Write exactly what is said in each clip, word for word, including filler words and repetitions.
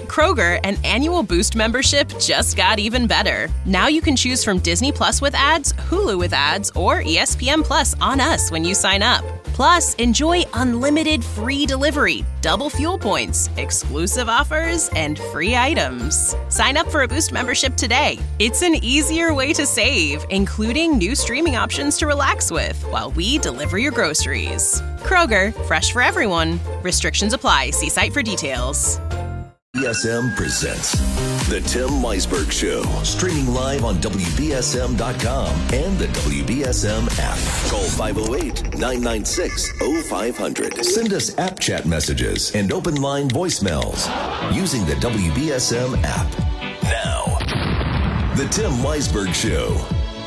At Kroger, an annual Boost membership just got even better. Now you can choose from Disney Plus with ads, Hulu with ads, or E S P N Plus on us when you sign up. Plus, enjoy unlimited free delivery, double fuel points, exclusive offers, and free items. Sign up for a Boost membership today. It's an easier way to save, including new streaming options to relax with while we deliver your groceries. Kroger, fresh for everyone. Restrictions apply. See site for details. B S M presents The Tim Weisberg Show, streaming live on W B S M dot com and the W B S M app. Call five oh eight, nine nine six, oh five hundred. Send us app chat messages and open line voicemails using the W B S M app. Now, The Tim Weisberg Show.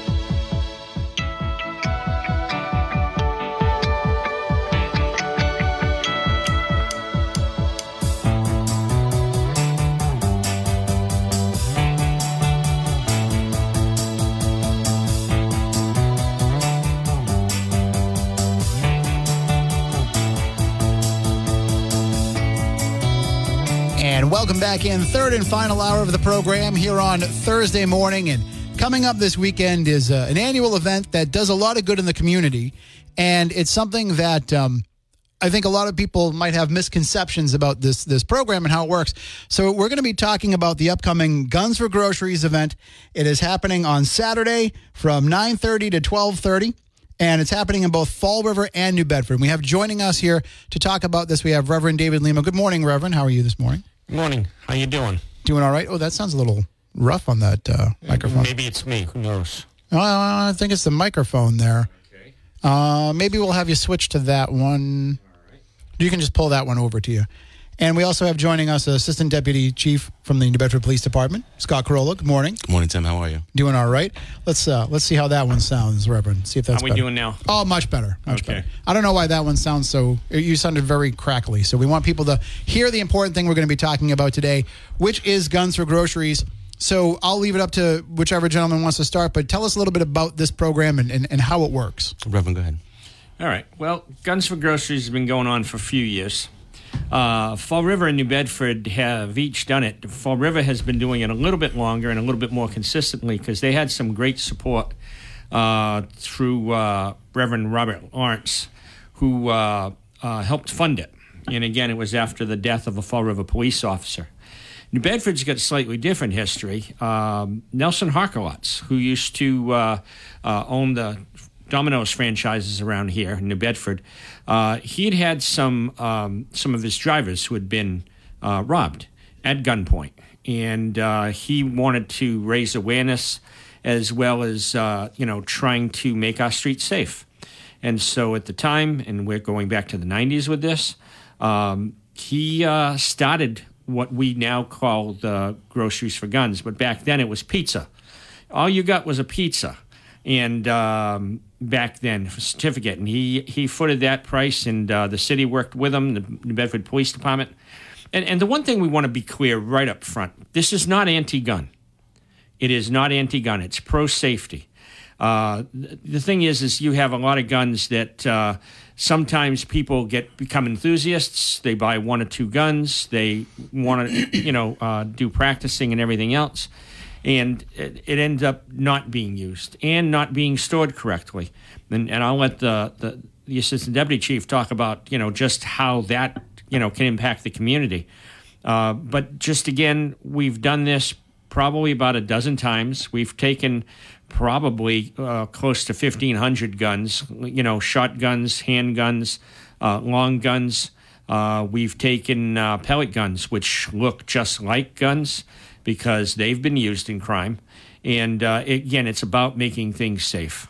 And welcome back in, third and final hour of the program here on Thursday morning. And coming up this weekend is uh, an annual event that does a lot of good in the community. And it's something that um, I think a lot of people might have misconceptions about this, this program and how it works. So we're going to be talking about the upcoming Guns for Groceries event. It is happening on Saturday from nine thirty to twelve thirty. And it's happening in both Fall River and New Bedford. We have joining us here to talk about this, we have Reverend David Lima. Good morning, Reverend. How are you this morning? Good morning. How you doing? Doing all right. Oh, that sounds a little rough on that uh, microphone. Maybe it's me. Who knows? Uh, I think it's the microphone there. Okay. Uh, maybe we'll have you switch to that one. All right. You can just pull that one over to you. And we also have joining us Assistant Deputy Chief from the New Bedford Police Department, Scott Carolla. Good morning. Good morning, Tim. How are you? Doing all right. Let's uh, let's see how that one sounds, Reverend. See if that's How we better. doing now? Oh, much better. Much Okay. better. I don't know why that one sounds so... You sounded very crackly. So we want people to hear the important thing we're going to be talking about today, which is Guns for Groceries. So I'll leave it up to whichever gentleman wants to start, but tell us a little bit about this program and, and, and how it works. Reverend, go ahead. All right. Well, Guns for Groceries has been going on for a few years. Uh, Fall River and New Bedford have each done it. Fall River has been doing it a little bit longer and a little bit more consistently because they had some great support uh, through uh, Reverend Robert Lawrence, who uh, uh, helped fund it. And again, it was after the death of a Fall River police officer. New Bedford's got a slightly different history. Um, Nelson Harkelotz, who used to uh, uh, own the Domino's franchises around here in New Bedford, uh, he'd had some um, some of his drivers who had been uh, robbed at gunpoint, and uh, he wanted to raise awareness as well as uh, you know trying to make our streets safe. And so at the time, and we're going back to the nineties with this, um, he uh, started what we now call the Groceries for Guns, but back then it was pizza. All you got was a pizza. And um, back then, for certificate, and he he footed that price, and uh, the city worked with him, the New Bedford Police Department. And and the one thing we want to be clear right up front: this is not anti-gun. It is not anti-gun. It's pro-safety. Uh, the thing is, is you have a lot of guns that uh, sometimes people get become enthusiasts. They buy one or two guns. They want to, you know, uh, do practicing and everything else. And it, it ends up not being used and not being stored correctly. And, and I'll let the, the, the Assistant Deputy Chief talk about, you know, just how that, you know, can impact the community. Uh, but just again, we've done this probably about a dozen times. We've taken probably uh, close to fifteen hundred guns, you know, shotguns, handguns, uh, long guns. Uh, we've taken uh, pellet guns, which look just like guns, because they've been used in crime. And uh, again, it's about making things safe.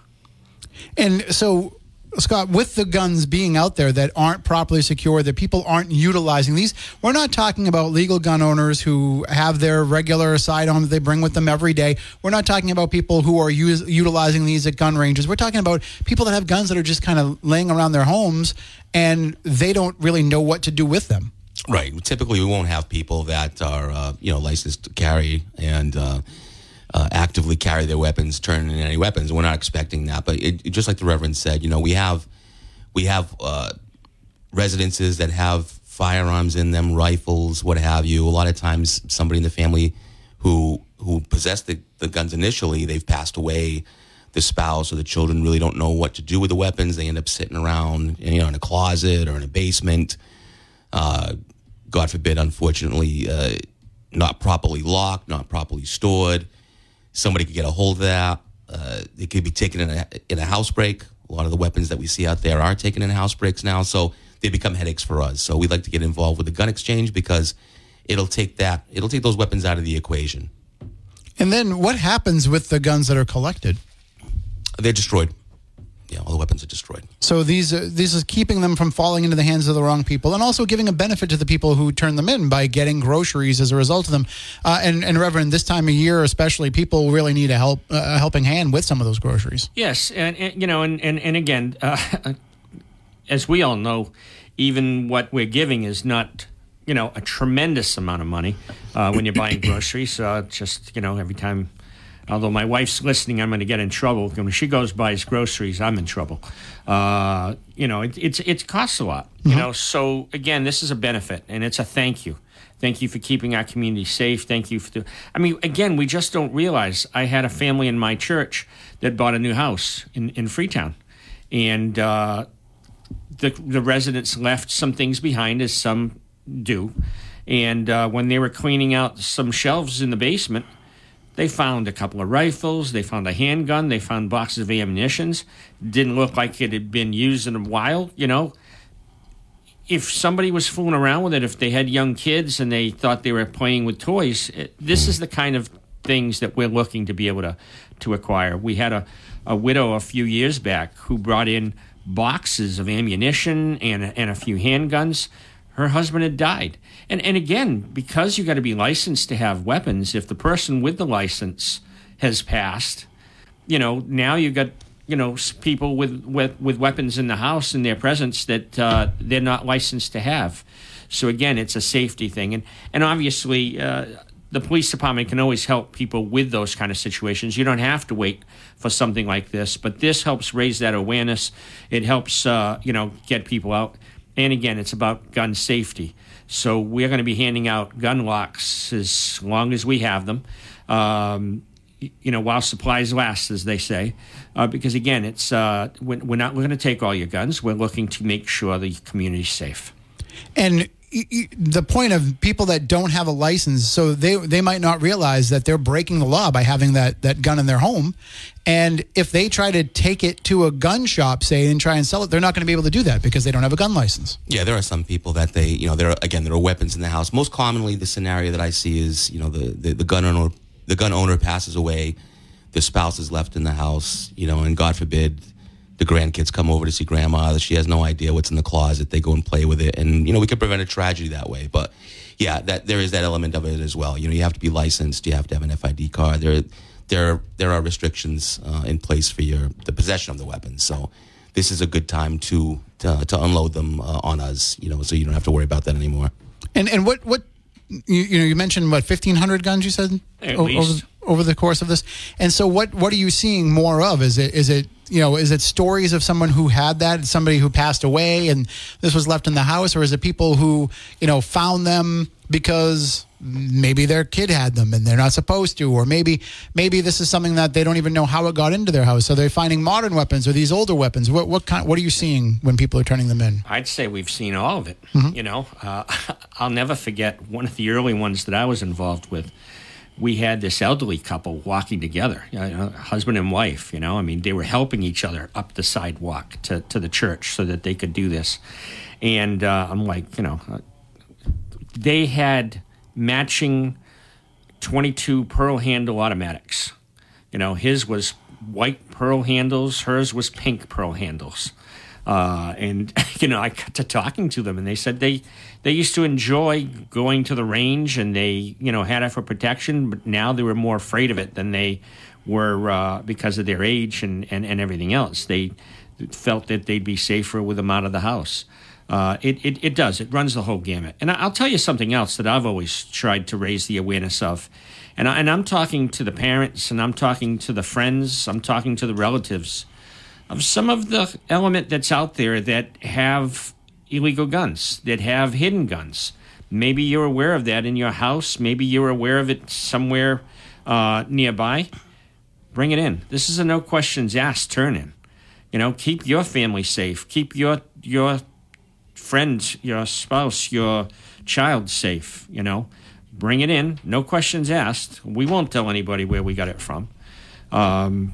And so, Scott, with the guns being out there that aren't properly secured, that people aren't utilizing these, we're not talking about legal gun owners who have their regular sidearm that they bring with them every day. We're not talking about people who are use, utilizing these at gun ranges. We're talking about people that have guns that are just kind of laying around their homes and they don't really know what to do with them. Right. Typically, we won't have people that are, uh, you know, licensed to carry and uh, uh, actively carry their weapons, turn in any weapons. We're not expecting that. But it, just like the Reverend said, you know, we have we have uh, residences that have firearms in them, rifles, what have you. A lot of times somebody in the family who who possessed the, the guns initially, they've passed away. The spouse or the children really don't know what to do with the weapons. They end up sitting around, you know, in a closet or in a basement. Uh, God forbid, unfortunately, uh, not properly locked, not properly stored. Somebody could get a hold of that. Uh, it could be taken in a, in a house break. A lot of the weapons that we see out there are taken in house breaks now, so they become headaches for us. So we like to get involved with the gun exchange because it'll take that, it'll take those weapons out of the equation. And then what happens with the guns that are collected? They're destroyed. Yeah, all the weapons are destroyed. So these uh, this is keeping them from falling into the hands of the wrong people, and also giving a benefit to the people who turn them in by getting groceries as a result of them. Uh, and, and Reverend, this time of year especially, people really need a help uh, a helping hand with some of those groceries. Yes, and, and you know, and and, and again, uh, as we all know, even what we're giving is not, you know, a tremendous amount of money uh, when you're buying groceries. Uh, just, you know, every time. Although my wife's listening, I'm going to get in trouble. When she goes buys groceries, I'm in trouble. Uh, you know, it, it's it costs a lot. You mm-hmm. know, so again, this is a benefit, and it's a thank you. Thank you for keeping our community safe. Thank you for. The, I mean, again, we just don't realize. I had a family in my church that bought a new house in in Freetown, and uh, the the residents left some things behind, as some do, and uh, when they were cleaning out some shelves in the basement, they found a couple of rifles, they found a handgun, they found boxes of ammunitions. Didn't look like it had been used in a while, you know. If somebody was fooling around with it, if they had young kids and they thought they were playing with toys, it, this is the kind of things that we're looking to be able to, to acquire. We had a, a widow a few years back who brought in boxes of ammunition and a, and a few handguns. Her husband had died. And and again, because you got to be licensed to have weapons, if the person with the license has passed, you know, now you've got, you know, people with, with, with weapons in the house in their presence that uh, they're not licensed to have. So again, it's a safety thing. And, and obviously, uh, the police department can always help people with those kind of situations. You don't have to wait for something like this, but this helps raise that awareness. It helps, uh, you know, get people out. And again, it's about gun safety. So we're going to be handing out gun locks as long as we have them, um, you know, while supplies last, as they say. Uh, because again, it's uh, we're not we're going to take all your guns. We're looking to make sure the community's safe. And the point of people that don't have a license, so they they might not realize that they're breaking the law by having that, that gun in their home. And if they try to take it to a gun shop, say, and try and sell it, they're not going to be able to do that because they don't have a gun license. Yeah, there are some people that they, you know, there are, again, there are weapons in the house. Most commonly, the scenario that I see is, you know, the, the, the gun owner the gun owner passes away, the spouse is left in the house, you know, and God forbid the grandkids come over to see grandma. She has no idea what's in the closet. They go and play with it. And, you know, we could prevent a tragedy that way. But, yeah, that there is that element of it as well. You know, you have to be licensed. You have to have an F I D card. There there, there are restrictions uh, in place for your the possession of the weapons. So this is a good time to to, to unload them uh, on us, you know, so you don't have to worry about that anymore. And and what, what you, you know, you mentioned, what, fifteen hundred guns, you said? At o- least. Over, over the course of this. And so what, what are you seeing more of? Is it is it... You know, is it stories of someone who had that, somebody who passed away and this was left in the house? Or is it people who, you know, found them because maybe their kid had them and they're not supposed to? Or maybe maybe this is something that they don't even know how it got into their house. So they're finding modern weapons or these older weapons. What what kind? What are you seeing when people are turning them in? I'd say we've seen all of it. Mm-hmm. You know, uh, I'll never forget one of the early ones that I was involved with. We had this elderly couple walking together, you know, husband and wife, you know. I mean, they were helping each other up the sidewalk to, to the church so that they could do this. And uh, I'm like, you know, uh, they had matching twenty-two pearl handle automatics. You know, his was white pearl handles, hers was pink pearl handles. Uh, and, you know, I got to talking to them, and they said they, they used to enjoy going to the range, and they, you know, had it for protection, but now they were more afraid of it than they were uh, because of their age and, and, and everything else. They felt that they'd be safer with them out of the house. Uh, it, it, it does. It runs the whole gamut. And I'll tell you something else that I've always tried to raise the awareness of. And, I, and I'm talking to the parents, and I'm talking to the friends, I'm talking to the relatives of some of the element that's out there that have illegal guns, that have hidden guns. Maybe you're aware of that in your house. Maybe you're aware of it somewhere uh, nearby. Bring it in. This is a no questions asked turn-in. You know, keep your family safe. Keep your your friends, your spouse, your child safe, you know. Bring it in. No questions asked. We won't tell anybody where we got it from. Um,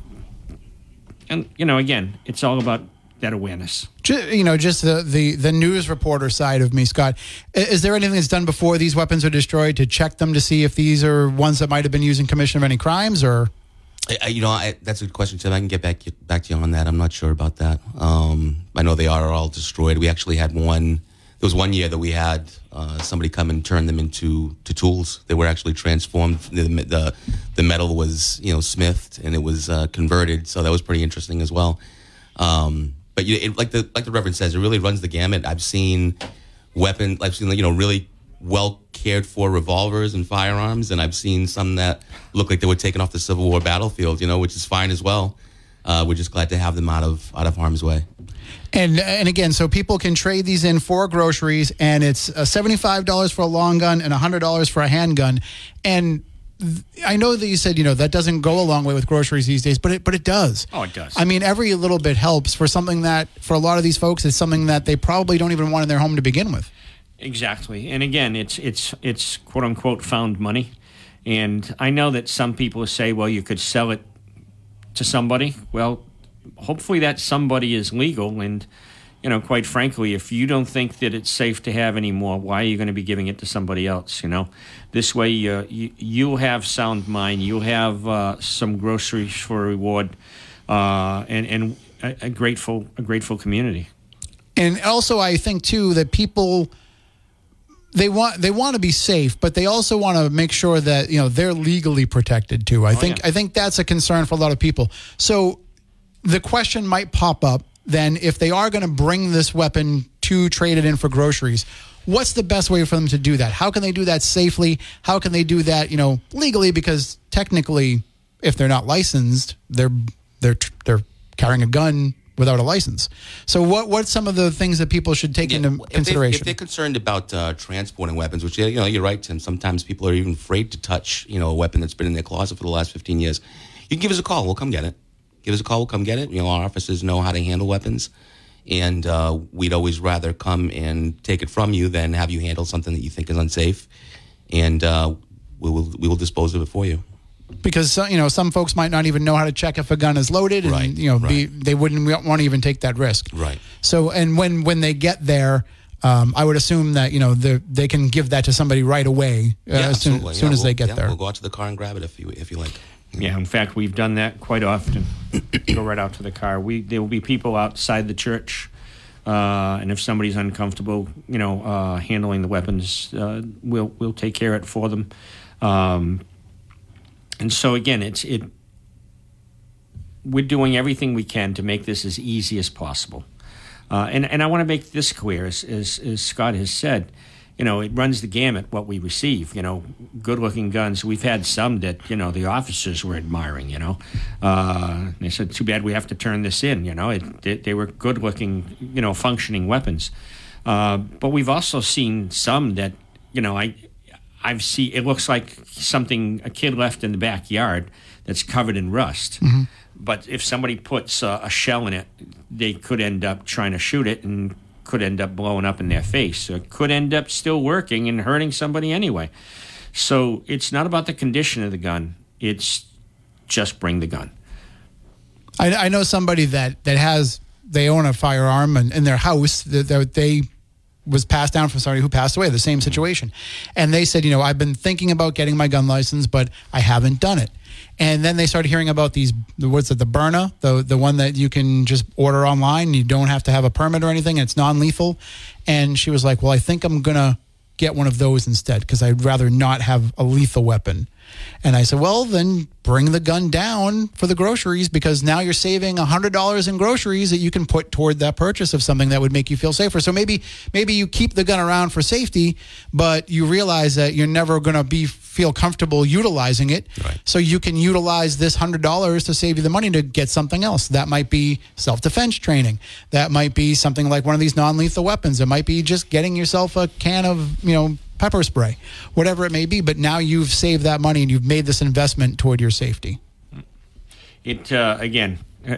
and, you know, again, it's all about that awareness. You know, just the, the, the news reporter side of me, Scott. Is there anything that's done before these weapons are destroyed to check them to see if these are ones that might have been used in commission of any crimes, or... I, you know, I, that's a good question, Tim. I can get back back to you on that. I'm not sure about that. Um, I know they are all destroyed. We actually had one. There was one year that we had uh, somebody come and turn them into to tools. They were actually transformed. The the, the metal was, you know, smithed and it was uh, converted. So that was pretty interesting as well. Um, but you, it, like the like the Reverend says, it really runs the gamut. I've seen weapon. I've seen, you know, really well cared for revolvers and firearms, and I've seen some that look like they were taken off the Civil War battlefield, you know, which is fine as well. Uh, we're just glad to have them out of out of harm's way. And and again, so people can trade these in for groceries, and it's uh, seventy-five dollars for a long gun and one hundred dollars for a handgun. And th- I know that you said, you know, that doesn't go a long way with groceries these days, but it but it does. Oh, it does. I mean, every little bit helps for something that, for a lot of these folks, is something that they probably don't even want in their home to begin with. Exactly. And again, it's it's it's quote unquote found money. And I know that some people say, well, you could sell it to somebody. Well, hopefully that somebody is legal. And, you know, quite frankly, if you don't think that it's safe to have anymore, why are you going to be giving it to somebody else? You know, this way uh, you, you'll have sound mind. You'll have uh, some groceries for a reward, uh, and, and a, a grateful a grateful community. And also, I think, too, that people... They want they want to be safe, but they also want to make sure that, you know, they're legally protected too. I oh, think yeah. I think that's a concern for a lot of people. So the question might pop up then, if they are going to bring this weapon to trade it in for groceries, what's the best way for them to do that? How can they do that safely? How can they do that, you know, legally? Because technically, if they're not licensed, they're they're they're carrying a gun without a license. So what what's some of the things that people should take yeah, into if consideration? They, if they're concerned about uh, transporting weapons, which, you know, you're right, Tim, sometimes people are even afraid to touch, you know, a weapon that's been in their closet for the last fifteen years. You can give us a call. We'll come get it. Give us a call. We'll come get it. You know, our officers know how to handle weapons. And uh, we'd always rather come and take it from you than have you handle something that you think is unsafe. And uh, we will we will dispose of it for you. Because, you know, some folks might not even know how to check if a gun is loaded, and, right, you know, right. be, they wouldn't want to even take that risk. Right. So, and when, when they get there, um, I would assume that, you know, they can give that to somebody right away uh, yeah, as soon, absolutely. as, soon yeah, as we'll, they get yeah, there. We'll go out to the car and grab it if you if you like. Yeah, in fact, we've done that quite often. Go right out to the car. We there will be people outside the church, uh, and if somebody's uncomfortable, you know, uh, handling the weapons, uh, we'll we'll take care of it for them. Um, and so again, it's it. We're doing everything we can to make this as easy as possible, uh, and and I want to make this clear, as, as as Scott has said. You know, it runs the gamut what we receive. You know, good-looking guns. We've had some that, you know, the officers were admiring, you know. Uh, they said, too bad we have to turn this in, you know. It, they, they were good-looking, you know, functioning weapons. Uh, but we've also seen some that, you know, I, I've seen, it looks like something a kid left in the backyard that's covered in rust. Mm-hmm. But if somebody puts a, a shell in it, they could end up trying to shoot it and could end up blowing up in their face, or could end up still working and hurting somebody anyway. So it's not about the condition of the gun. It's just bring the gun. I, I know somebody that, that has, they own a firearm in, in their house that, that they was passed down from somebody who passed away, the same situation. And they said, you know, I've been thinking about getting my gun license, but I haven't done it. And then they started hearing about these, what's it, the Byrna, the the one that you can just order online. You don't have to have a permit or anything. It's non-lethal. And she was like, well, I think I'm going to get one of those instead because I'd rather not have a lethal weapon. And I said, well, then bring the gun down for the groceries, because now you're saving one hundred dollars in groceries that you can put toward that purchase of something that would make you feel safer. So maybe maybe you keep the gun around for safety, but you realize that you're never going to be feel comfortable utilizing it. Right. So you can utilize this one hundred dollars to save you the money to get something else. That might be self-defense training. That might be something like one of these non-lethal weapons. It might be just getting yourself a can of, you know, pepper spray, whatever it may be. But now you've saved that money and you've made this investment toward your safety. It, uh, again,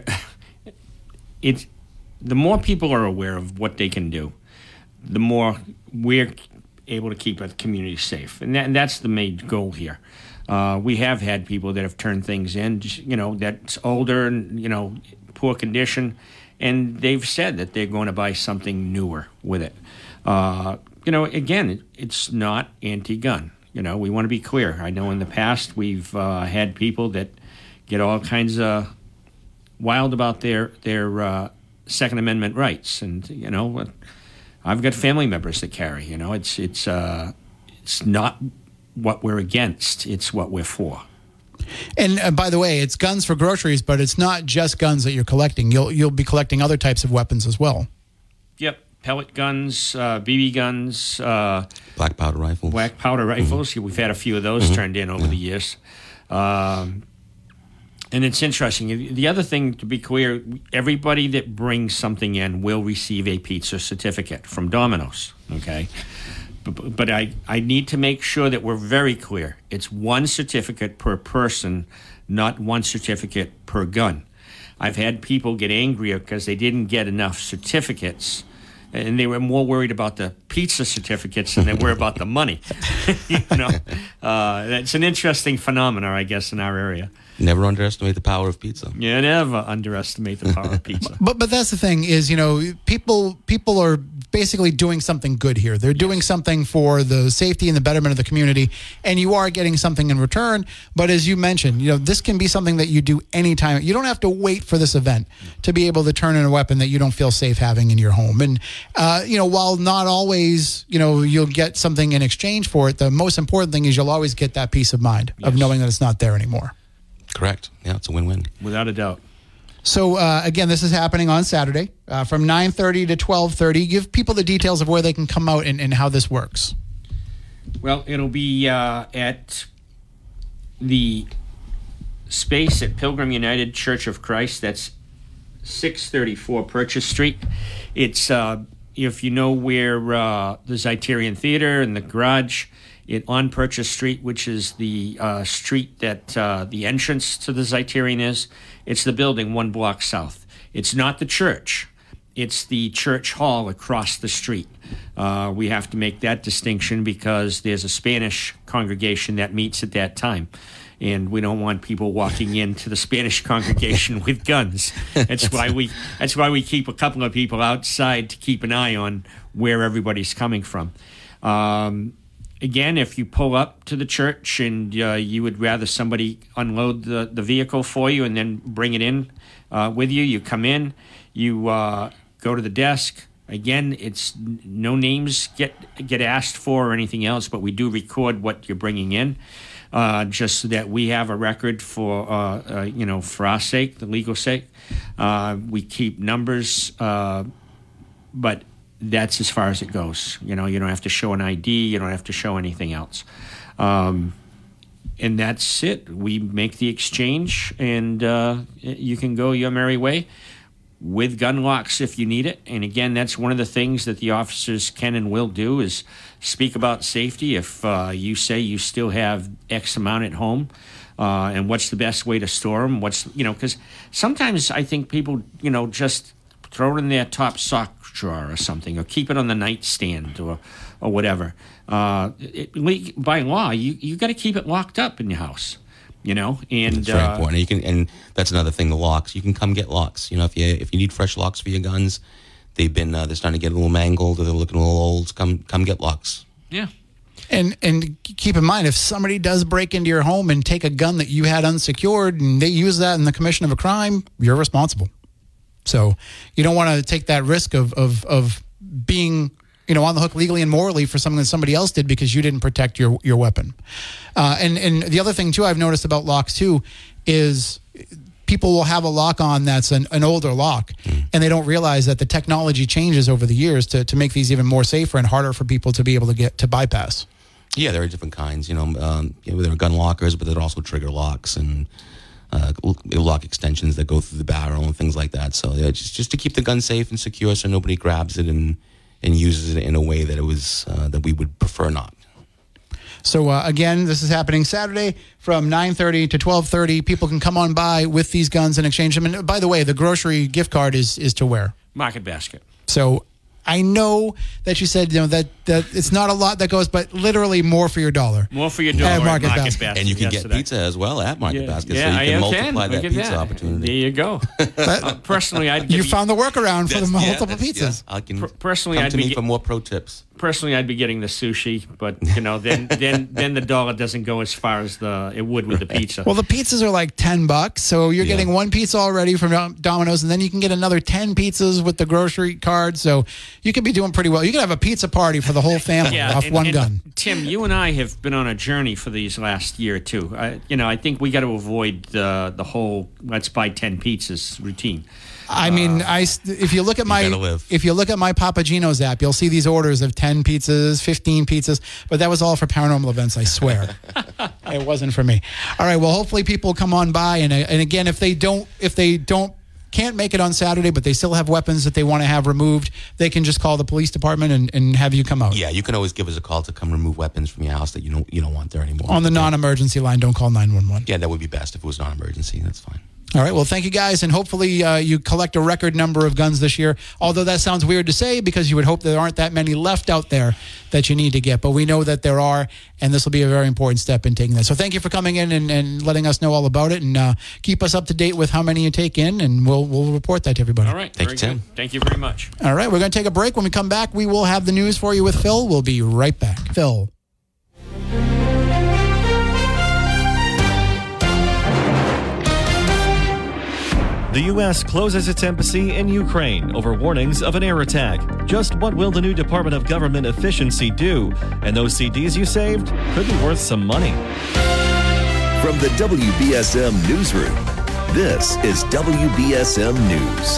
it's, the more people are aware of what they can do, the more we're able to keep a community safe. And, that, and that's the main goal here. Uh, we have had people that have turned things in, just, you know, that's older and, you know, poor condition, and they've said that they're going to buy something newer with it. Uh, you know, again, it, it's not anti-gun. You know, we want to be clear. I know in the past we've uh, had people that get all kinds of wild about their, their uh, Second Amendment rights. And, you know, I've got family members that carry. You know, it's, it's, uh, it's not what we're against, it's what we're for. And uh, by the way, it's guns for groceries, but it's not just guns that you're collecting. You'll you'll be collecting other types of weapons as well. Yep, pellet guns, uh, B B guns, uh, black powder rifles. Black powder rifles. Mm-hmm. We've had a few of those mm-hmm. turned in over yeah. the years. Um, and it's interesting. The other thing, to be clear, everybody that brings something in will receive a pizza certificate from Domino's. Okay. But, but I, I need to make sure that we're very clear. It's one certificate per person, not one certificate per gun. I've had people get angrier because they didn't get enough certificates, and they were more worried about the pizza certificates than they were about the money. you know, uh, it's an interesting phenomenon, I guess, in our area. Never underestimate the power of pizza. Yeah, never underestimate the power of pizza. But but that's the thing is, you know, people people are basically doing something good here. They're doing yes. something for the safety and the betterment of the community, and you are getting something in return. But as you mentioned, you know, this can be something that you do anytime. You don't have to wait for this event to be able to turn in a weapon that you don't feel safe having in your home. And, uh, you know, while not always, you know, you'll get something in exchange for it, the most important thing is you'll always get that peace of mind yes. of knowing that it's not there anymore. Correct. Yeah, it's a win-win. Without a doubt. So, uh, again, this is happening on Saturday uh, from nine thirty to twelve thirty. Give people the details of where they can come out and, and how this works. Well, it'll be uh, at the space at Pilgrim United Church of Christ. That's six thirty-four Purchase Street. It's, uh, if you know where uh, the Zeiterion Theater and the garage, it on Purchase Street, which is the uh, street that uh, the entrance to the Zeiterion is. It's the building one block south. It's not the church. It's the church hall across the street. Uh, we have to make that distinction because there's a Spanish congregation that meets at that time. And we don't want people walking into the Spanish congregation with guns. That's why we that's why we keep a couple of people outside to keep an eye on where everybody's coming from. Um, Again, if you pull up to the church and uh, you would rather somebody unload the, the vehicle for you and then bring it in uh, with you, you come in, you uh, go to the desk. Again, it's no names get get asked for or anything else, but we do record what you're bringing in, uh, just so that we have a record for uh, uh, you know for our sake, the legal sake. Uh, we keep numbers, uh, but. That's as far as it goes. You know, you don't have to show an I D. You don't have to show anything else. Um, and that's it. We make the exchange, and uh, you can go your merry way with gun locks if you need it. And again, that's one of the things that the officers can and will do is speak about safety. If uh, you say you still have X amount at home, uh, and what's the best way to store them? What's, you know, because sometimes I think people, you know, just throw it in their top sock drawer or something, or keep it on the nightstand or or whatever. Uh, it, by law, you you got to keep it locked up in your house, you know. And that's very uh, important. You can, and that's another thing. The locks, you can come get locks. You know, if you if you need fresh locks for your guns, they've been uh, they're starting to get a little mangled or they're looking a little old. Come come get locks. Yeah. And and keep in mind, if somebody does break into your home and take a gun that you had unsecured and they use that in the commission of a crime, you're responsible. So you don't want to take that risk of, of of being, you know, on the hook legally and morally for something that somebody else did because you didn't protect your your weapon. Uh, and and the other thing too I've noticed about locks too is people will have a lock on that's an, an older lock, and they don't realize that the technology changes over the years to to make these even more safer and harder for people to be able to get to bypass. Yeah, there are different kinds. You know, um, you know, there are gun lockers, but there are also trigger locks and uh, lock extensions that go through the barrel and things like that. So yeah, just just to keep the gun safe and secure, so nobody grabs it and and uses it in a way that it was uh, that we would prefer not. So uh, again, this is happening Saturday from nine thirty to twelve thirty. People can come on by with these guns and exchange them. And by the way, the grocery gift card is is to where? Market Basket. So I know that you said, you know, that, that it's not a lot that goes, but literally more for your dollar. More for your dollar at Market, Market Basket. Basket. And you can yesterday. get pizza as well at Market yeah. Basket, yeah, so you can I multiply can. that pizza that. opportunity. There you go. uh, personally, I'd give you found the workaround for the multiple yeah, pizzas. Yeah. I can per- personally, come I'd to be me get- for more pro tips. Personally, I'd be getting the sushi, but you know, then then then the dollar doesn't go as far as the it would with the pizza. Well, the pizzas are like ten bucks, so you're Yeah. getting one pizza already from Domino's, and then you can get another ten pizzas with the grocery card. So you could be doing pretty well. You could have a pizza party for the whole family yeah, off and, one and gun. Tim, you and I have been on a journey for these last year or two. I, you know, I think we got to avoid the the whole let's buy ten pizzas routine. I mean, I if you look at my gotta live. if you look at my Papagino's app, you'll see these orders of ten pizzas, fifteen pizzas, but that was all for paranormal events. I swear, it wasn't for me. All right, well, hopefully people come on by, and and again, if they don't if they don't can't make it on Saturday, but they still have weapons that they want to have removed, they can just call the police department and, and have you come out. Yeah, you can always give us a call to come remove weapons from your house that you don't you don't want there anymore. On the non-emergency line, don't call nine one one. Yeah, that would be best if it was non-emergency. That's fine. All right. Well, thank you guys. And hopefully uh, you collect a record number of guns this year. Although that sounds weird to say because you would hope there aren't that many left out there that you need to get. But we know that there are. And this will be a very important step in taking that. So thank you for coming in and, and letting us know all about it. And uh, keep us up to date with how many you take in. And we'll we'll report that to everybody. All right. Thank very you, Tim. good. Thank you very much. All right. We're going to take a break. When we come back, we will have the news for you with Phil. We'll be right back. Phil. The U S closes its embassy in Ukraine over warnings of an air attack. Just what will the new Department of Government Efficiency do? And those C Ds you saved could be worth some money. From the W B S M Newsroom, this is W B S M News.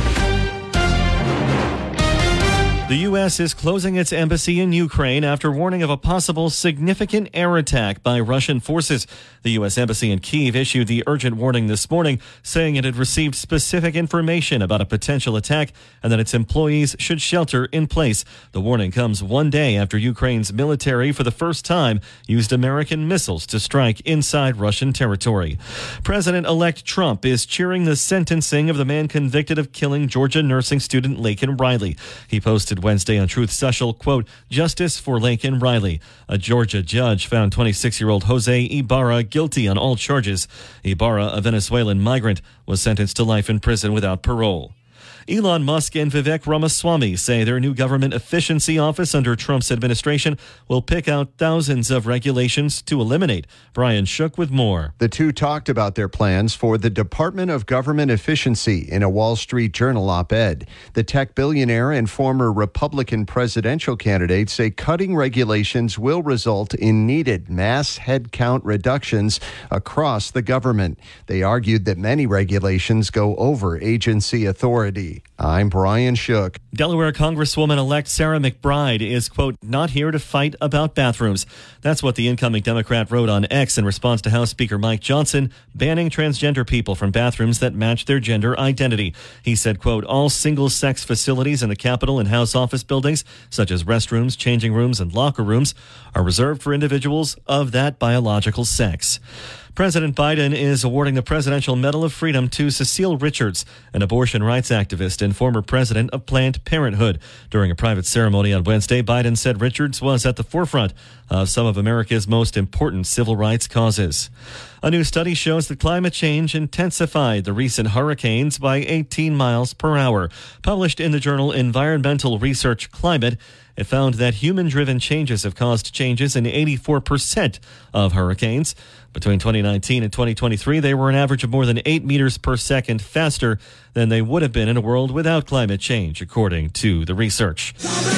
The U S is closing its embassy in Ukraine after warning of a possible significant air attack by Russian forces. The U S Embassy in Kyiv issued the urgent warning this morning, saying it had received specific information about a potential attack and that its employees should shelter in place. The warning comes one day after Ukraine's military, for the first time, used American missiles to strike inside Russian territory. President-elect Trump is cheering the sentencing of the man convicted of killing Georgia nursing student Laken Riley. He posted Wednesday on Truth Social, quote, "Justice for Laken Riley." A Georgia judge found twenty-six-year-old Jose Ibarra guilty on all charges. Ibarra, a Venezuelan migrant, was sentenced to life in prison without parole. Elon Musk and Vivek Ramaswamy say their new government efficiency office under Trump's administration will pick out thousands of regulations to eliminate. Brian Shook with more. The two talked about their plans for the Department of Government Efficiency in a Wall Street Journal op-ed. The tech billionaire and former Republican presidential candidate say cutting regulations will result in needed mass headcount reductions across the government. They argued that many regulations go over agency authority. I'm Brian Shook. Delaware Congresswoman-elect Sarah McBride is, quote, "not here to fight about bathrooms." That's what the incoming Democrat wrote on X in response to House Speaker Mike Johnson banning transgender people from bathrooms that match their gender identity. He said, quote, "all single-sex facilities in the Capitol and House office buildings, such as restrooms, changing rooms, and locker rooms, are reserved for individuals of that biological sex." President Biden is awarding the Presidential Medal of Freedom to Cecile Richards, an abortion rights activist and former president of Planned Parenthood. During a private ceremony on Wednesday, Biden said Richards was at the forefront of some of America's most important civil rights causes. A new study shows that climate change intensified the recent hurricanes by eighteen miles per hour. Published in the journal Environmental Research Climate, it found that human-driven changes have caused changes in eighty-four percent of hurricanes. Between twenty nineteen and twenty twenty-three, they were an average of more than eight meters per second faster than they would have been in a world without climate change, according to the research.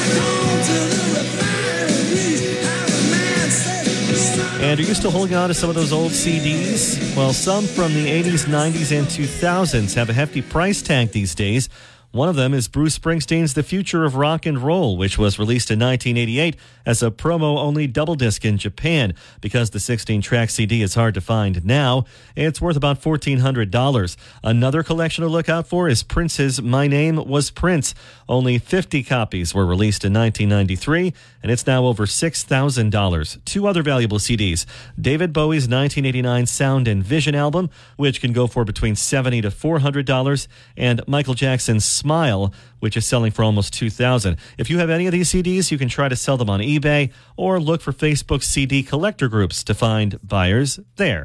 And are you still holding on to some of those old C Ds? Well, some from the eighties, nineties, and two thousands have a hefty price tag these days. One of them is Bruce Springsteen's The Future of Rock and Roll, which was released in nineteen eighty-eight as a promo-only double disc in Japan. Because the sixteen-track C D is hard to find now, it's worth about fourteen hundred dollars. Another collection to look out for is Prince's My Name Was Prince. Only fifty copies were released in nineteen ninety-three, and it's now over six thousand dollars. Two other valuable C Ds. David Bowie's nineteen eighty-nine Sound and Vision album, which can go for between seventy to four hundred dollars, and Michael Jackson's Smile, which is selling for almost two thousand dollars. If you have any of these C Ds, you can try to sell them on eBay or look for Facebook C D collector groups to find buyers there.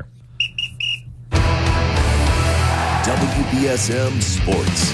W B S M Sports.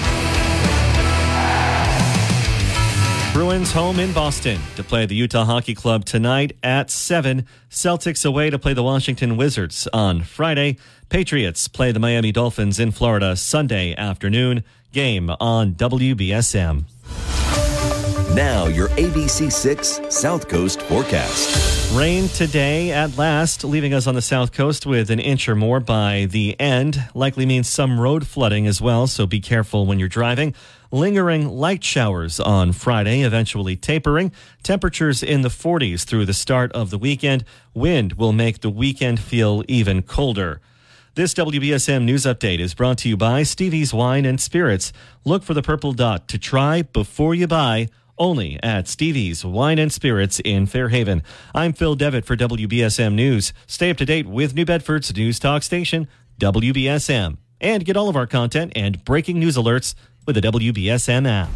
Bruins home in Boston to play the Utah Hockey Club tonight at seven. Celtics away to play the Washington Wizards on Friday. Patriots play the Miami Dolphins in Florida Sunday afternoon. Game on W B S M. Now your A B C six South Coast forecast. Rain today at last, leaving us on the south coast with an inch or more by the end. Likely means some road flooding as well, so be careful when you're driving. Lingering light showers on Friday, eventually tapering. Temperatures in the forties through the start of the weekend. Wind will make the weekend feel even colder. This W B S M News Update is brought to you by Stevie's Wine and Spirits. Look for the purple dot to try before you buy. Only at Stevie's Wine and Spirits in Fairhaven. I'm Phil Devitt for W B S M News. Stay up to date with New Bedford's news talk station, W B S M. And get all of our content and breaking news alerts with the W B S M app.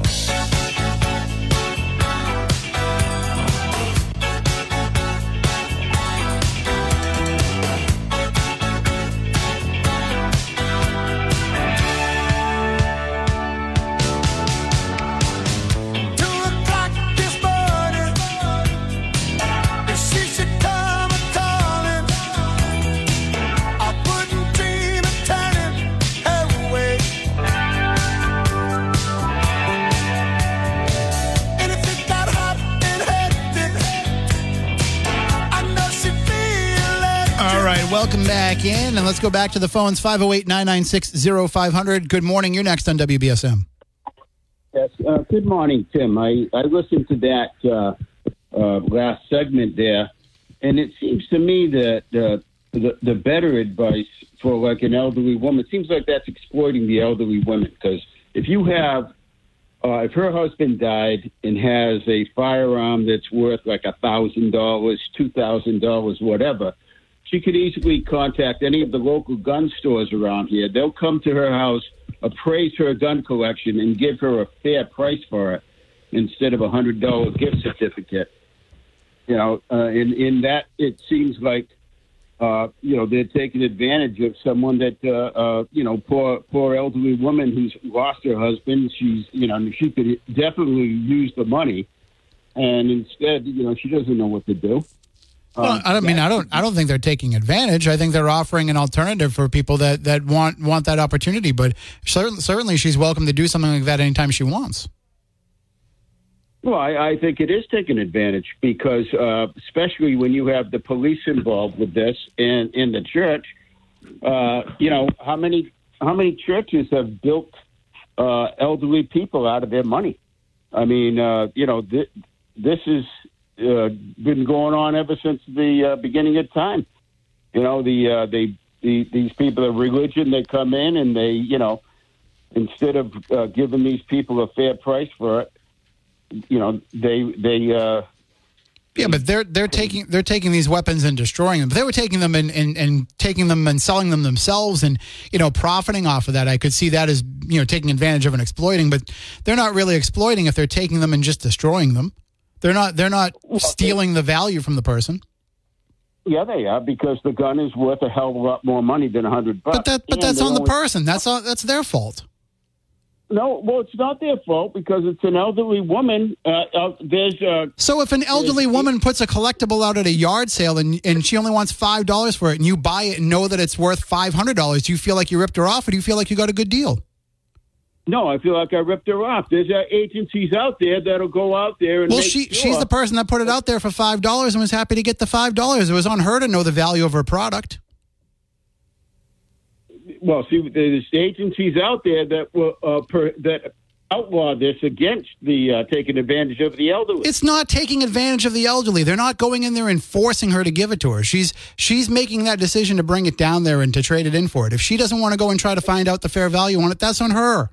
Welcome back in, and let's go back to the phones. five oh eight, nine nine six, oh five hundred. Good morning. You're next on W B S M. Yes. Uh, good morning, Tim. I, I listened to that uh, uh, last segment there, and it seems to me that uh, the, the better advice for like an elderly woman, it seems like that's exploiting the elderly women. Because if you have, uh, if her husband died and has a firearm that's worth like a thousand dollars, two thousand dollars, whatever, she could easily contact any of the local gun stores around here. They'll come to her house, appraise her gun collection, and give her a fair price for it instead of a one hundred dollars gift certificate. You know, uh, in, in that, it seems like, uh, you know, they're taking advantage of someone that, uh, uh, you know, poor poor elderly woman who's lost her husband. She's, you know, she could definitely use the money, and instead, you know, she doesn't know what to do. Well, I don't mean I don't I don't think they're taking advantage. I think they're offering an alternative for people that, that want want that opportunity. But certainly, certainly, she's welcome to do something like that anytime she wants. Well, I, I think it is taking advantage because, uh, especially when you have the police involved with this and in the church, uh, you know how many how many churches have built uh, elderly people out of their money. I mean, uh, you know, th- this is. Uh, been going on ever since the uh, beginning of time. You know, the uh, they the, these people of religion, they come in and they, you know, instead of uh, giving these people a fair price for it, you know, they they. Uh, yeah, but they're they're taking they're taking these weapons and destroying them. If they were taking them and, and, and taking them and selling them themselves and, you know, profiting off of that, I could see that as, you know, taking advantage of and exploiting. But they're not really exploiting if they're taking them and just destroying them. They're not. They're not stealing the value from the person. Yeah, they are, because the gun is worth a hell of a lot more money than a hundred bucks. But that. But that's on the person. That's all, that's their fault. No, well, it's not their fault because it's an elderly woman. Uh, uh, there's. Uh, so if an elderly woman puts a collectible out at a yard sale and and she only wants five dollars for it, and you buy it and know that it's worth five hundred dollars, do you feel like you ripped her off, or do you feel like you got a good deal? No, I feel like I ripped her off. There's uh, agencies out there that'll go out there and well, make she sure. she's the person that put it out there for five dollars and was happy to get the five dollars. It was on her to know the value of her product. Well, see, there's agencies out there that will uh, per, that outlaw this against the uh, taking advantage of the elderly. It's not taking advantage of the elderly. They're not going in there and forcing her to give it to her. She's she's making that decision to bring it down there and to trade it in for it. If she doesn't want to go and try to find out the fair value on it, that's on her.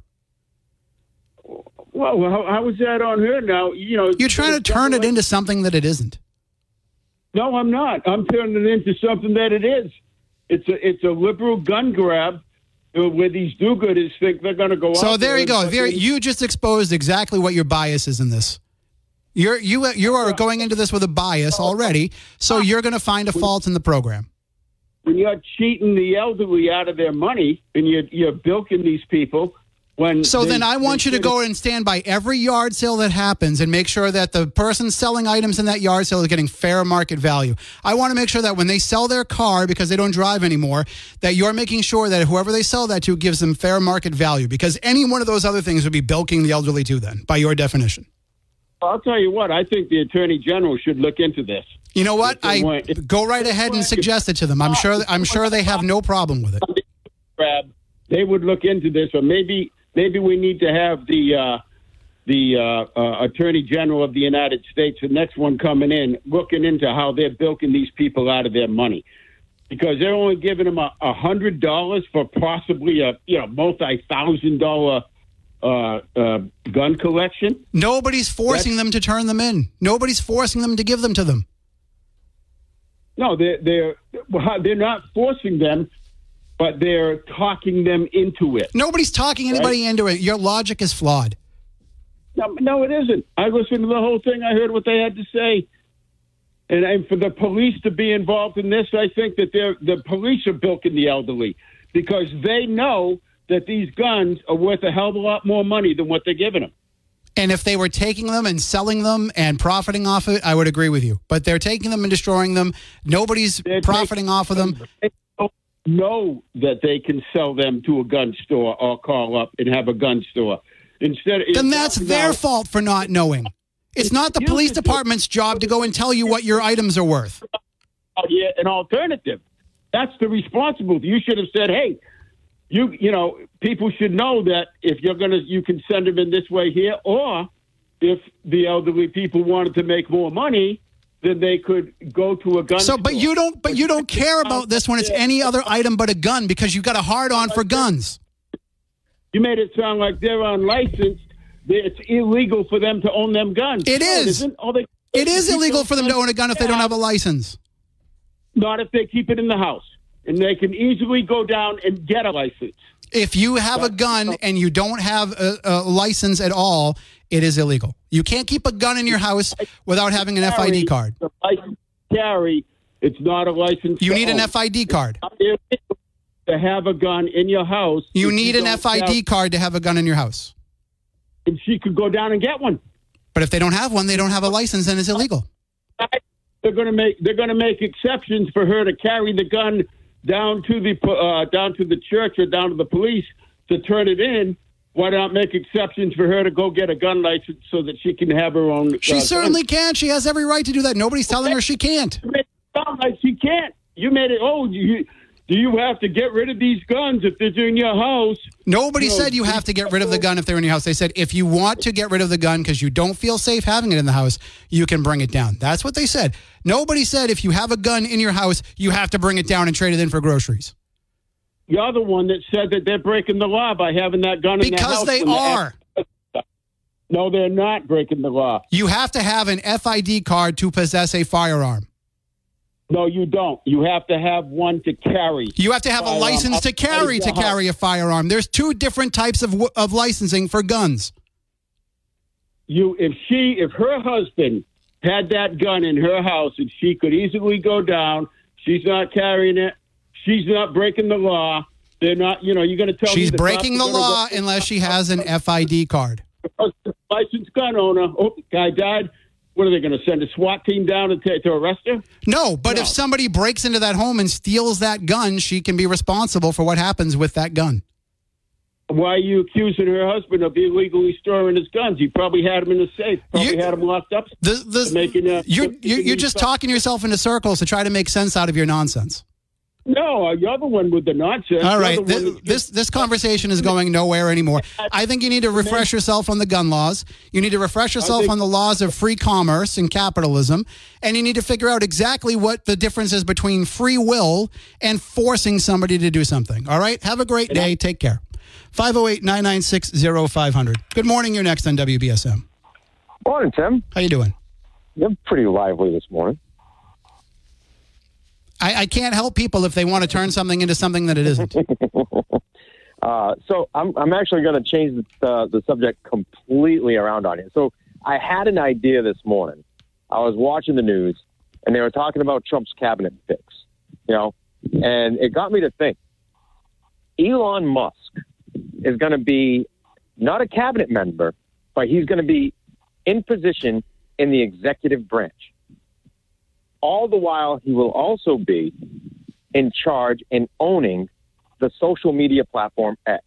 Well, how, how is that on her now? You know, You're trying to turn it into something that it isn't. No, I'm not. I'm turning it into something that it is. It's a it's a liberal gun grab where these do-gooders think they're going to go out. So there you go. and- There, you just exposed exactly what your bias is in this. You're you you are going into this with a bias already, so you're going to find a fault in the program. When you're cheating the elderly out of their money and you're you're bilking these people. When So they- then I want they you to should- go and stand by every yard sale that happens and make sure that the person selling items in that yard sale is getting fair market value. I want to make sure that when they sell their car because they don't drive anymore, that you're making sure that whoever they sell that to gives them fair market value, because any one of those other things would be bilking the elderly too then, by your definition. I'll tell you what. I think the Attorney General should look into this. You know what? If they I want- if- go right ahead and suggest it to them. I'm sure I'm sure they have no problem with it. Grab, they would look into this, or maybe maybe we need to have the uh, the uh, uh, Attorney General of the United States, the next one coming in, looking into how they're bilking these people out of their money, because they're only giving them a, a hundred dollars for possibly a you know multi thousand dollar uh, uh, gun collection. Nobody's forcing them to turn them in. Nobody's forcing them to give them to them. No, they're they're they're not forcing them, but they're talking them into it. Nobody's talking anybody into it. Your logic is flawed. No, no, it isn't. I listened to the whole thing. I heard what they had to say. And, and for the police to be involved in this, I think that they're, the police are bilking the elderly because they know that these guns are worth a hell of a lot more money than what they're giving them. And if they were taking them and selling them and profiting off it, I would agree with you. But they're taking them and destroying them. Nobody's They're profiting taking- off of them. They don't know that they can sell them to a gun store or call up and have a gun store. Instead, Then that's their now, fault for not knowing. It's not the You police could do- department's job to go and tell you what your items are worth. Yeah, an alternative. That's the responsibility. You should have said, "Hey, you you know, people should know that if you're gonna, you can send them in this way here, or if the elderly people wanted to make more money, then they could go to a gun So, store." but you don't, but you don't care about this when it's any other item but a gun because you got a hard on for guns. You made it sound like they're unlicensed. It's illegal for them to own them guns. It No, is. isn't. Oh, they, It is keep illegal those for them to guns- own a gun if they don't have a license. Not if they keep it in the house, and they can easily go down and get a license. If you have a gun and you don't have a, a license at all, it is illegal. You can't keep a gun in your house without having an F I D card. The license to carry, it's not a license. You to need an own. F I D card. It's illegal to have a gun in your house. You if need an don't F I D have- card to have a gun in your house. And she could go down and get one. But if they don't have one, they don't have a license, then it's illegal. They're going to make they're going to make exceptions for her to carry the gun down to the uh, down to the church or down to the police to turn it in. Why not make exceptions for her to go get a gun license so that she can have her own? She uh, certainly gun? can. She has every right to do that. Nobody's telling her she can't. You made it sound like she can't. You made it. Oh, you, do you have to get rid of these guns if they're in your house? Nobody No, said you have to get rid of the gun if they're in your house. They said if you want to get rid of the gun because you don't feel safe having it in the house, you can bring it down. That's what they said. Nobody said if you have a gun in your house, you have to bring it down and trade it in for groceries. You're the one that said that they're breaking the law by having that gun in their house. Because they when are. No, they're not breaking the law. You have to have an F I D card to possess a firearm. No, you don't. You have to have one to carry. You have to have a Firearm license to outside carry your to house. carry a firearm. There's two different types of of licensing for guns. You, if she, if her husband had that gun in her house and she could easily go down, she's not carrying it. She's not breaking the law. They're not. You know, you're going to tell me She's the breaking the cops are gonna law go- unless she has an F I D card. licensed gun owner. Oh, guy died. What are they going to send a SWAT team down to, t- to arrest her? No, but No. if somebody breaks into that home and steals that gun, she can be responsible for what happens with that gun. Why are you accusing her husband of illegally storing his guns? He probably had them in the safe. Probably You- had them locked up. The, the, Making, uh, you're, making you're, you're these just stuff. talking yourself into circles to try to make sense out of your nonsense. No, you're the one with the nonsense. All You're right, the this, one that- this this conversation is going nowhere anymore. I think you need to refresh yourself on the gun laws. You need to refresh yourself think- on the laws of free commerce and capitalism, and you need to figure out exactly what the difference is between free will and forcing somebody to do something. All right, have a great day. Take care. five oh eight, nine nine six, oh five hundred. Good morning. You're next on W B S M. Morning, Tim. How you doing? You're pretty lively this morning. I, I can't help people if they want to turn something into something that it isn't. uh, so I'm I'm actually going to change the, uh, the subject completely around on you. So I had an idea this morning. I was watching the news, and they were talking about Trump's cabinet picks, you know, and it got me to think. Elon Musk is going to be not a cabinet member, but he's going to be in position in the executive branch. All the while, he will also be in charge and owning the social media platform X.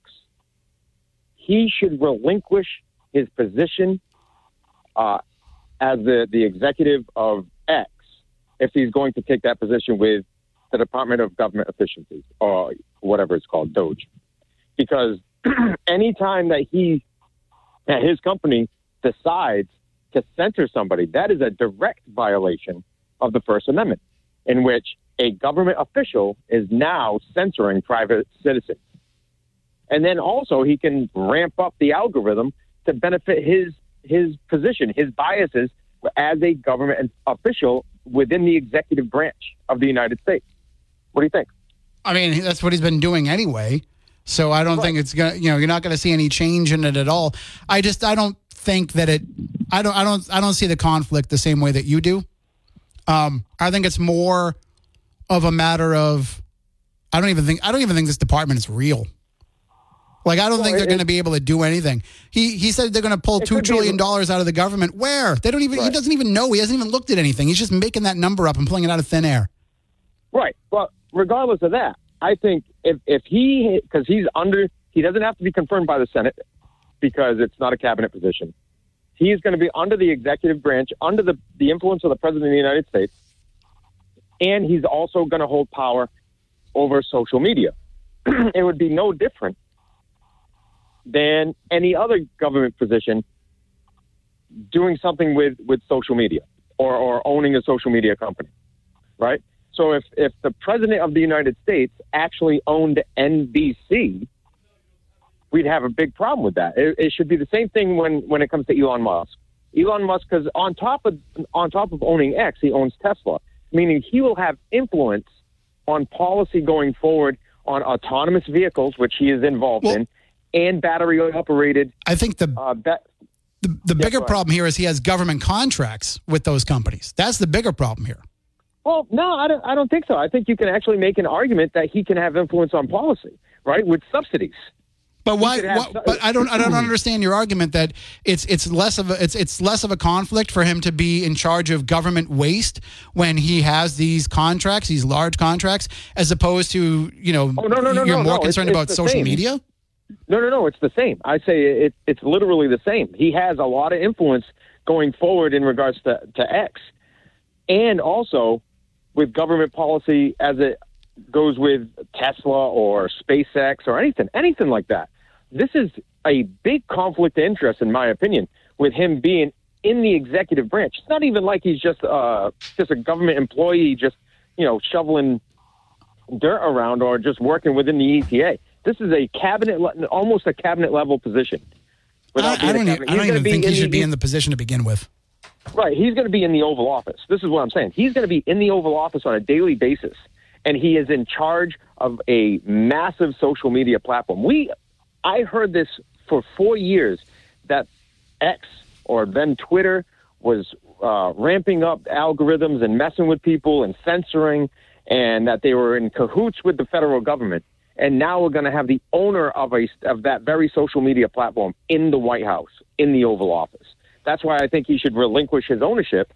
He should relinquish his position uh, as the, the executive of X if he's going to take that position with the Department of Government Efficiency, or whatever it's called, Doge. Because anytime that he, that his company decides to censor somebody, that is a direct violation of the First Amendment, in which a government official is now censoring private citizens. And then also he can ramp up the algorithm to benefit his his position, his biases as a government official within the executive branch of the United States. What do you think? I mean, that's what he's been doing anyway. So I don't Right. think it's gonna. You know, you're not going to see any change in it at all. I just, I don't think that it. I don't, I don't, I don't see the conflict the same way that you do. Um, I think it's more of a matter of. I don't even think. I don't even think this department is real. Like, I don't Well, think they're it- going to be able to do anything. He he said they're going to pull It two could be- trillion dollars out of the government. Where? They don't even. He Right. doesn't even know. He hasn't even looked at anything. He's just making that number up and pulling it out of thin air. Right. Well, regardless of that, I think if, if he, because he's under, he doesn't have to be confirmed by the Senate because it's not a cabinet position. He is going to be under the executive branch, under the, the influence of the President of the United States. And he's also going to hold power over social media. It would be no different than any other government position doing something with, with social media or, or owning a social media company, right? So if, if the President of the United States actually owned N B C, we'd have a big problem with that. It, it should be the same thing when, when it comes to Elon Musk. Elon Musk, because on top of on top of owning X, he owns Tesla, meaning he will have influence on policy going forward on autonomous vehicles, which he is involved Well, in, and battery operated. I think the Uh, ba- the, the Yeah, bigger go ahead. problem here is he has government contracts with those companies. That's the bigger problem here. Well, no, I don't. I don't think so. I think you can actually make an argument that he can have influence on policy, right, with subsidies. But why? could have why some- but I don't. I don't understand your argument that it's it's less of a it's it's less of a conflict for him to be in charge of government waste when he has these contracts, these large contracts, as opposed to you know. Oh, no, no, no, you're no, more no, it's- concerned it's about the social same. media. No, no, no. It's the same. I say it, it's literally the same. He has a lot of influence going forward in regards to, to X, and also with government policy as it goes with Tesla or SpaceX or anything, anything like that. This is a big conflict of interest, in my opinion, with him being in the executive branch. It's not even like he's just uh, just a government employee, just you know, shoveling dirt around or just working within the E P A. This is a cabinet, le- almost a cabinet level position. I, without being I a don't. e- cabinet- I don't he's gonna even think he in should the- be in the position to begin with. Right, he's going to be in the Oval Office. This is what I'm saying. He's going to be in the Oval Office on a daily basis, and he is in charge of a massive social media platform. We, I heard this for four years that X or then Twitter was uh, ramping up algorithms and messing with people and censoring, and that they were in cahoots with the federal government. And now we're going to have the owner of a of that very social media platform in the White House, in the Oval Office. That's why I think he should relinquish his ownership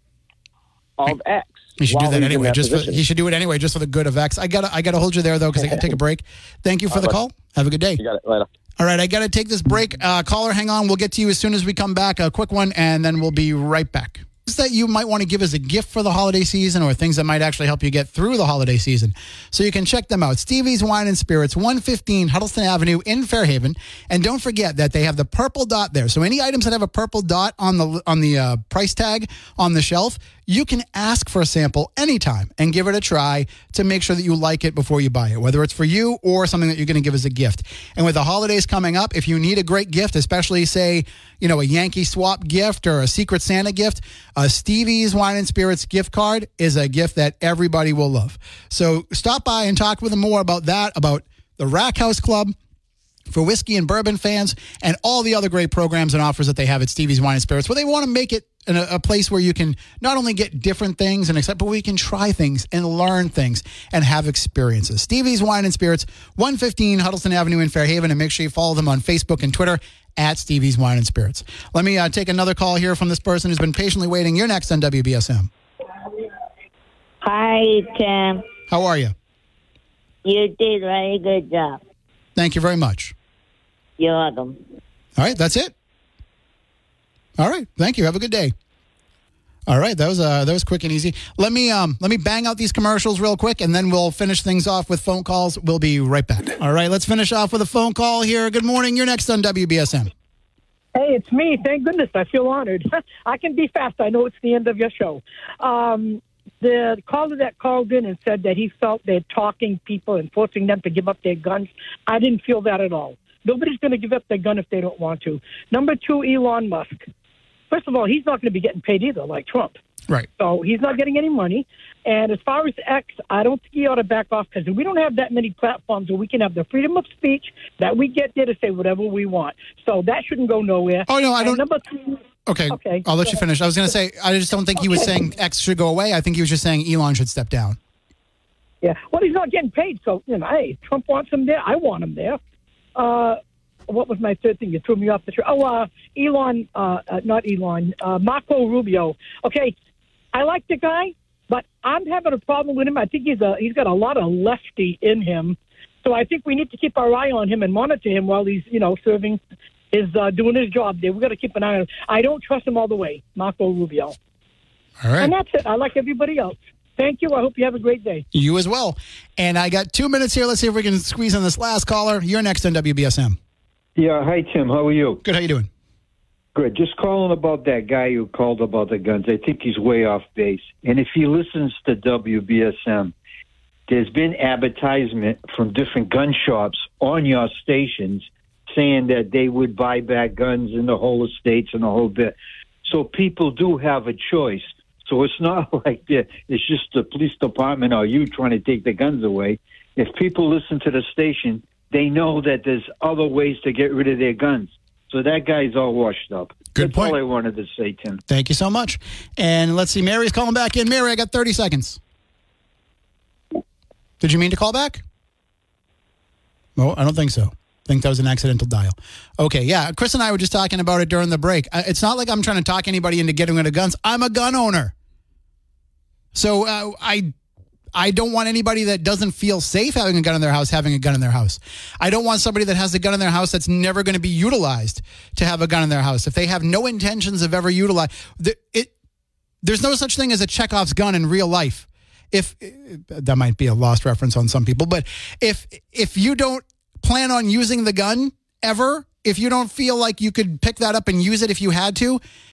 of X. He should do while that he's in anyway. Just for, position. he should do it anyway, just for the good of X. I got I got to hold you there though because I got to take a break. Thank you for the call. Have a good day. You got it later. All right, I got to take this break. Uh, caller, hang on. We'll get to you as soon as we come back. A quick one, and then we'll be right back. that you might want to give as a gift for the holiday season or things that might actually help you get through the holiday season. So you can check them out. Stevie's Wine and Spirits, one fifteen Huddleston Avenue in Fairhaven. And don't forget that they have the purple dot there. So any items that have a purple dot on the on the uh, price tag on the shelf, you can ask for a sample anytime and give it a try to make sure that you like it before you buy it, whether it's for you or something that you're going to give as a gift. And with the holidays coming up, if you need a great gift, especially, say, you know, a Yankee Swap gift or a Secret Santa gift, a Stevie's Wine and Spirits gift card is a gift that everybody will love. So stop by and talk with them more about that, about the Rack House Club, for whiskey and bourbon fans, and all the other great programs and offers that they have at Stevie's Wine and Spirits, where they want to make it in a, a place where you can not only get different things and accept, but where you can try things and learn things and have experiences. Stevie's Wine and Spirits, one fifteen Huddleston Avenue in Fairhaven, and make sure you follow them on Facebook and Twitter at Stevie's Wine and Spirits. Let me uh, take another call here from this person who's been patiently waiting. You're next on W B S M. Hi, Tim. How are you? You did a very good job. Thank you very much. You're welcome. All right, that's it. All right, thank you. Have a good day. All right, that was uh, that was quick and easy. Let me um let me bang out these commercials real quick, and then we'll finish things off with phone calls. We'll be right back. All right, let's finish off with a phone call here. Good morning. You're next on W B S M. Hey, it's me. Thank goodness. I feel honored. I can be fast. I know it's the end of your show. Um, the caller that called in and said that he felt they're talking people and forcing them to give up their guns, I didn't feel that at all. Nobody's going to give up their gun if they don't want to. Number two, Elon Musk. First of all, he's not going to be getting paid either, like Trump. Right. So he's not getting any money. And as far as X, I don't think he ought to back off, because we don't have that many platforms where we can have the freedom of speech that we get there to say whatever we want. So that shouldn't go nowhere. Oh, no, I don't. And number three. Okay, okay, I'll let you finish. I was going to say, I just don't think he was Okay. saying X should go away. I think he was just saying Elon should step down. Yeah. Well, he's not getting paid. So, you know, hey, Trump wants him there. I want him there. Uh, what was my third thing? You threw me off the track. Oh, uh, Elon, uh, uh, not Elon, uh, Marco Rubio. Okay, I like the guy, but I'm having a problem with him. I think he's a he's got a lot of lefty in him. So I think we need to keep our eye on him and monitor him while he's, you know, serving, is uh, doing his job there. We've got to keep an eye on him. I don't trust him all the way, Marco Rubio. All right. And that's it. I like everybody else. Thank you. I hope you have a great day. You as well. And I got two minutes here. Let's see if we can squeeze in this last caller. You're next on W B S M. Yeah, hi, Tim. How are you? Good. How you doing? Good. Just calling about that guy who called about the guns. I think he's way off base. And if he listens to W B S M, there's been advertisement from different gun shops on your stations saying that they would buy back guns in the whole estates and the whole bit. So people do have a choice. So it's not like that. It's just the police department or you trying to take the guns away. If people listen to the station, they know that there's other ways to get rid of their guns. So that guy's all washed up. Good That's point. all I wanted to say, Tim. Thank you so much. And let's see, Mary's calling back in. Mary, I got thirty seconds. Did you mean to call back? No, I don't think so. I think that was an accidental dial. Okay, yeah. Chris and I were just talking about it during the break. Uh, It's not like I'm trying to talk anybody into getting rid of guns. I'm a gun owner. So uh, I I don't want anybody that doesn't feel safe having a gun in their house having a gun in their house. I don't want somebody that has a gun in their house that's never going to be utilized to have a gun in their house. If they have no intentions of ever utilizing it, it, there's no such thing as a Chekhov's gun in real life. If that might be a lost reference on some people, but if if you don't plan on using the gun ever, if you don't feel like you could pick that up and use it if you had to,